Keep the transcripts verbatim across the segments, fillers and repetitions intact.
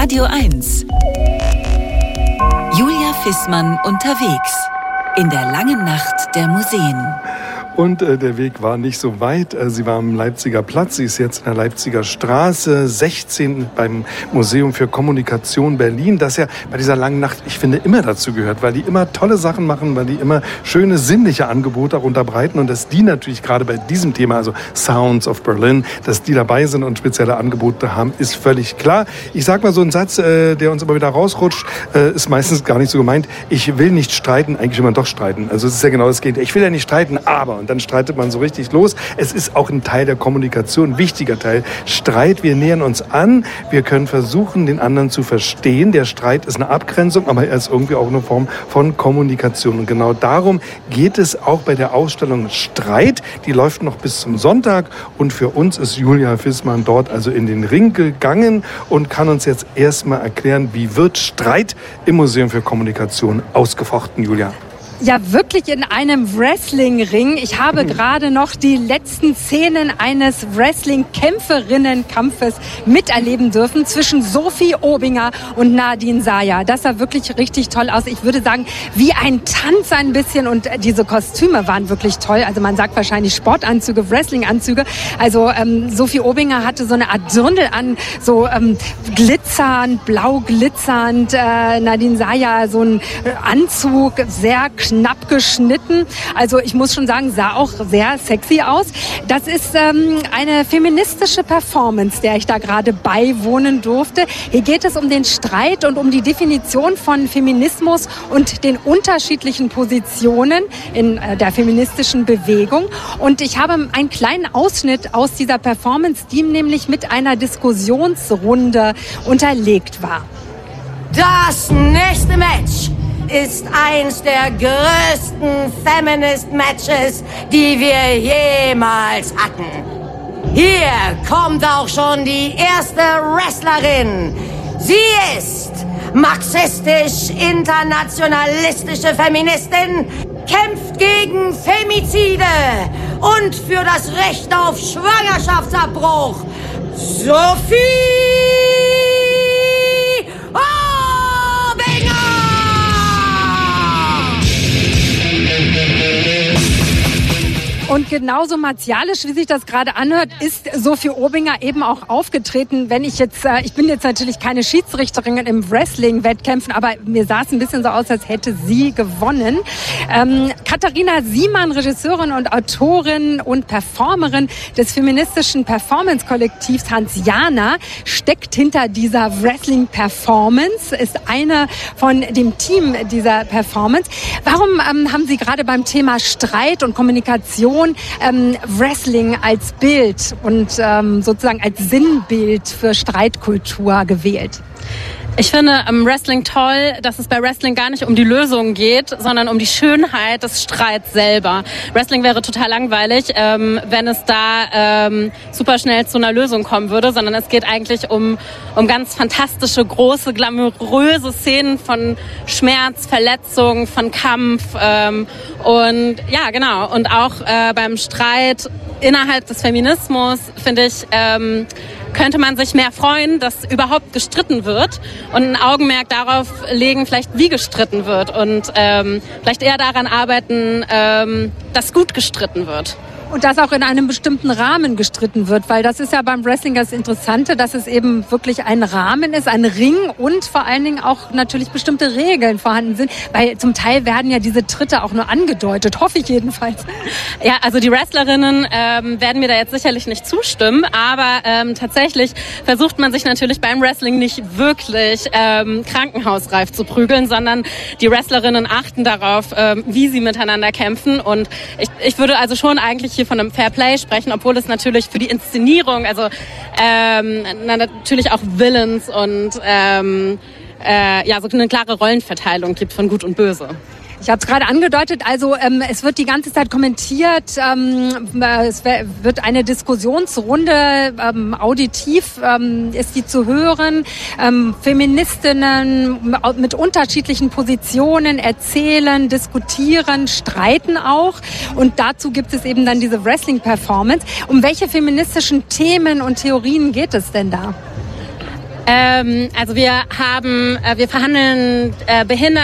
Radio eins. Julia Fissmann unterwegs in der langen Nacht der Museen. Und äh, der Weg war nicht so weit. Äh, sie war am Leipziger Platz. Sie ist jetzt in der Leipziger Straße sechzehn beim Museum für Kommunikation Berlin. Das ja bei dieser langen Nacht, ich finde, immer dazu gehört, weil die immer tolle Sachen machen, weil die immer schöne sinnliche Angebote auch unterbreiten. Und dass die natürlich gerade bei diesem Thema, also Sounds of Berlin, dass die dabei sind und spezielle Angebote haben, ist völlig klar. Ich sag mal so einen Satz, äh, der uns immer wieder rausrutscht, äh, ist meistens gar nicht so gemeint. Ich will nicht streiten, eigentlich will man doch streiten. Also es ist ja genau das Gegenteil. Ich will ja nicht streiten, aber... Und dann streitet man so richtig los. Es ist auch ein Teil der Kommunikation, ein wichtiger Teil. Streit, wir nähern uns an, wir können versuchen, den anderen zu verstehen. Der Streit ist eine Abgrenzung, aber er ist irgendwie auch eine Form von Kommunikation. Und genau darum geht es auch bei der Ausstellung Streit. Die läuft noch bis zum Sonntag. Und für uns ist Julia Fissmann dort also in den Ring gegangen und kann uns jetzt erstmal erklären, wie wird Streit im Museum für Kommunikation ausgefochten, Julia? Ja, wirklich in einem Wrestling-Ring. Ich habe gerade noch die letzten Szenen eines Wrestling-Kämpferinnenkampfes miterleben dürfen zwischen Sophie Obinger und Nadine Saya. Das sah wirklich richtig toll aus. Ich würde sagen, wie ein Tanz ein bisschen. Und diese Kostüme waren wirklich toll. Also man sagt wahrscheinlich Sportanzüge, Wrestling-Anzüge. Also ähm, Sophie Obinger hatte so eine Art Dirndl an, so ähm, glitzernd, blau glitzernd. Äh, Nadine Saya so ein Anzug, sehr knapp geschnitten. Also ich muss schon sagen, sah auch sehr sexy aus. Das ist ähm, eine feministische Performance, der ich da gerade beiwohnen durfte. Hier geht es um den Streit und um die Definition von Feminismus und den unterschiedlichen Positionen in äh, der feministischen Bewegung. Und ich habe einen kleinen Ausschnitt aus dieser Performance, die nämlich mit einer Diskussionsrunde unterlegt war. Das nächste Match ist eins der größten Feminist-Matches, die wir jemals hatten. Hier kommt auch schon die erste Wrestlerin. Sie ist marxistisch-internationalistische Feministin, kämpft gegen Femizide und für das Recht auf Schwangerschaftsabbruch. Sophie Obinger! Und genauso martialisch, wie sich das gerade anhört, ist Sophie Obinger eben auch aufgetreten. Wenn ich jetzt, äh, ich bin jetzt natürlich keine Schiedsrichterin im Wrestling-Wettkämpfen, aber mir sah es ein bisschen so aus, als hätte sie gewonnen. Ähm, Katharina Siemann, Regisseurin und Autorin und Performerin des feministischen Performance-Kollektivs Hansiana, steckt hinter dieser Wrestling-Performance, ist eine von dem Team dieser Performance. Warum ähm, haben Sie gerade beim Thema Streit und Kommunikation Ähm, Wrestling als Bild und ähm, sozusagen als Sinnbild für Streitkultur gewählt? Ich finde am Wrestling toll, dass es bei Wrestling gar nicht um die Lösung geht, sondern um die Schönheit des Streits selber. Wrestling wäre total langweilig, ähm, wenn es da ähm, super schnell zu einer Lösung kommen würde, sondern es geht eigentlich um, um ganz fantastische, große, glamouröse Szenen von Schmerz, Verletzung, von Kampf ähm, und ja, genau. Und auch äh, beim Streit innerhalb des Feminismus, finde ich, ähm, könnte man sich mehr freuen, dass überhaupt gestritten wird und ein Augenmerk darauf legen, vielleicht wie gestritten wird und ähm, vielleicht eher daran arbeiten, ähm, dass gut gestritten wird. Und dass auch in einem bestimmten Rahmen gestritten wird, weil das ist ja beim Wrestling das Interessante, dass es eben wirklich ein Rahmen ist, ein Ring und vor allen Dingen auch natürlich bestimmte Regeln vorhanden sind, weil zum Teil werden ja diese Tritte auch nur angedeutet, hoffe ich jedenfalls. Ja, also die Wrestlerinnen ähm, werden mir da jetzt sicherlich nicht zustimmen, aber ähm, tatsächlich versucht man sich natürlich beim Wrestling nicht wirklich ähm, krankenhausreif zu prügeln, sondern die Wrestlerinnen achten darauf, ähm, wie sie miteinander kämpfen und ich, ich würde also schon eigentlich hier von einem Fair Play sprechen, obwohl es natürlich für die Inszenierung, also ähm, natürlich auch Villains und ähm, äh, ja so eine klare Rollenverteilung gibt von Gut und Böse. Ich habe es gerade angedeutet, also ähm, es wird die ganze Zeit kommentiert, ähm, es wird eine Diskussionsrunde, ähm, auditiv ähm, ist die zu hören, ähm, Feministinnen mit unterschiedlichen Positionen erzählen, diskutieren, streiten auch und dazu gibt es eben dann diese Wrestling-Performance. Um welche feministischen Themen und Theorien geht es denn da? Ähm, also wir haben, äh, wir verhandeln äh,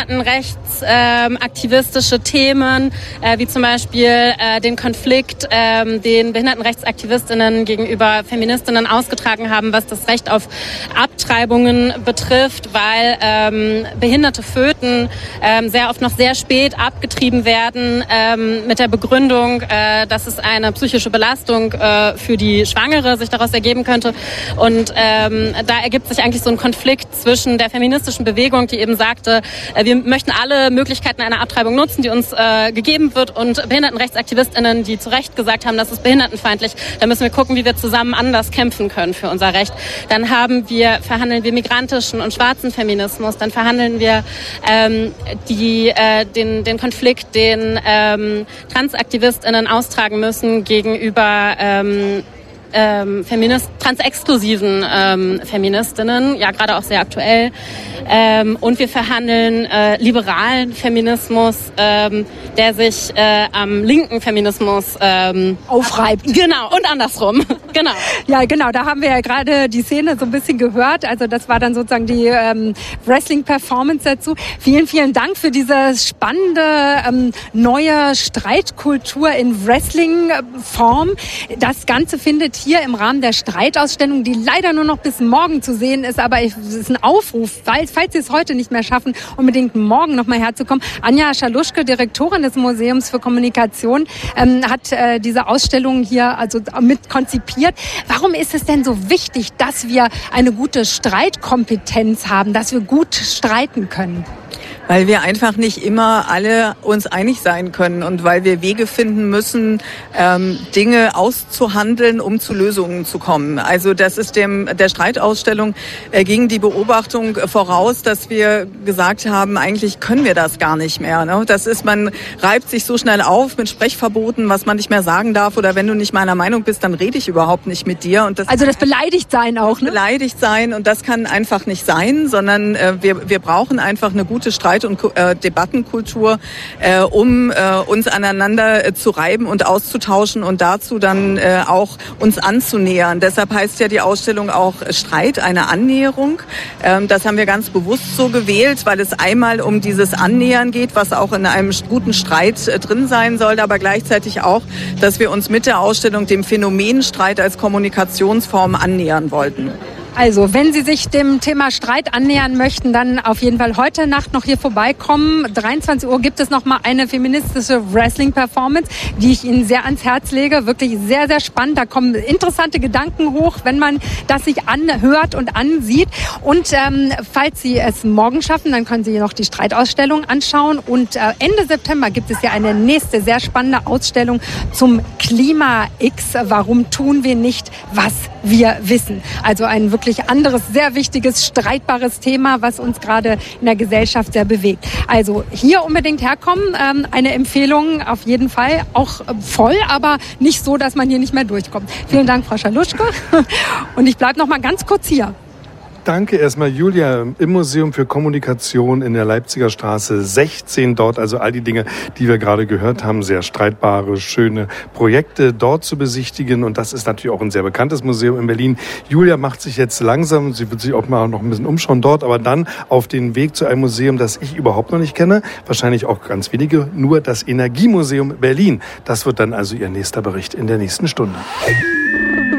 behindertenrechtsaktivistische ähm, Themen, äh, wie zum Beispiel äh, den Konflikt, äh, den Behindertenrechtsaktivistinnen gegenüber Feministinnen ausgetragen haben, was das Recht auf Abtreibungen betrifft, weil ähm, behinderte Föten ähm, sehr oft noch sehr spät abgetrieben werden, ähm, mit der Begründung, äh, dass es eine psychische Belastung äh, für die Schwangere sich daraus ergeben könnte. Und ähm, da ergibt sich eigentlich so ein Konflikt zwischen der feministischen Bewegung, die eben sagte, äh, wir möchten alle Möglichkeiten einer Abtreibung nutzen, die uns äh, gegeben wird, und BehindertenrechtsaktivistInnen, die zu Recht gesagt haben, das ist behindertenfeindlich. Da müssen wir gucken, wie wir zusammen anders kämpfen können für unser Recht. Dann haben wir, verhandeln wir migrantischen und schwarzen Feminismus. Dann verhandeln wir ähm, die, äh, den, den Konflikt, den ähm, TransaktivistInnen austragen müssen gegenüber ähm, Ähm, Feminist, transexklusiven ähm, Feministinnen, ja gerade auch sehr aktuell. Ähm, und wir verhandeln äh, liberalen Feminismus, ähm, der sich äh, am linken Feminismus ähm, aufreibt. Genau, und andersrum. Genau. Ja, genau, da haben wir ja gerade die Szene so ein bisschen gehört. Also das war dann sozusagen die ähm, Wrestling-Performance dazu. Vielen, vielen Dank für diese spannende ähm, neue Streitkultur in Wrestling-Form. Das Ganze findet hier im Rahmen der Streitausstellung, die leider nur noch bis morgen zu sehen ist, aber es ist ein Aufruf, weil, falls Sie es heute nicht mehr schaffen, unbedingt morgen noch mal herzukommen. Anja Schaluschke, Direktorin des Museums für Kommunikation, ähm, hat äh, diese Ausstellung hier also mit konzipiert. Warum ist es denn so wichtig, dass wir eine gute Streitkompetenz haben, dass wir gut streiten können? Weil wir einfach nicht immer alle uns einig sein können und weil wir Wege finden müssen, ähm, Dinge auszuhandeln, um zu Lösungen zu kommen. Also das ist dem der Streitausstellung äh, ging die Beobachtung voraus, dass wir gesagt haben, eigentlich können wir das gar nicht mehr. Ne? Das ist, man reibt sich so schnell auf mit Sprechverboten, was man nicht mehr sagen darf, oder wenn du nicht meiner Meinung bist, dann rede ich überhaupt nicht mit dir. Und das also das Beleidigtsein auch, ne? Beleidigt sein, und das kann einfach nicht sein, sondern äh, wir wir brauchen einfach eine gute Streit- und äh, Debattenkultur, äh, um äh, uns aneinander äh, zu reiben und auszutauschen und dazu dann äh, auch uns anzunähern. Deshalb heißt ja die Ausstellung auch Streit, eine Annäherung. Ähm, das haben wir ganz bewusst so gewählt, weil es einmal um dieses Annähern geht, was auch in einem guten Streit äh, drin sein sollte, aber gleichzeitig auch, dass wir uns mit der Ausstellung dem Phänomen Streit als Kommunikationsform annähern wollten. Also, wenn Sie sich dem Thema Streit annähern möchten, dann auf jeden Fall heute Nacht noch hier vorbeikommen. dreiundzwanzig Uhr gibt es noch mal eine feministische Wrestling-Performance, die ich Ihnen sehr ans Herz lege. Wirklich sehr, sehr spannend. Da kommen interessante Gedanken hoch, wenn man das sich anhört und ansieht. Und ähm, falls Sie es morgen schaffen, dann können Sie noch die Streitausstellung anschauen. Und äh, Ende September gibt es ja eine nächste sehr spannende Ausstellung zum Klima X. Warum tun wir nicht, was wir wissen? Also ein wirklich anderes, sehr wichtiges, streitbares Thema, was uns gerade in der Gesellschaft sehr bewegt. Also hier unbedingt herkommen. Ähm, eine Empfehlung auf jeden Fall, auch voll, aber nicht so, dass man hier nicht mehr durchkommt. Vielen Dank, Frau Schaluschke. Und ich bleibe noch mal ganz kurz hier. Danke erstmal, Julia, im Museum für Kommunikation in der Leipziger Straße sechzehn. Dort also all die Dinge, die wir gerade gehört haben, sehr streitbare, schöne Projekte dort zu besichtigen. Und das ist natürlich auch ein sehr bekanntes Museum in Berlin. Julia macht sich jetzt langsam, sie wird sich auch mal noch ein bisschen umschauen dort, aber dann auf den Weg zu einem Museum, das ich überhaupt noch nicht kenne. Wahrscheinlich auch ganz wenige, nur das Energiemuseum Berlin. Das wird dann also ihr nächster Bericht in der nächsten Stunde.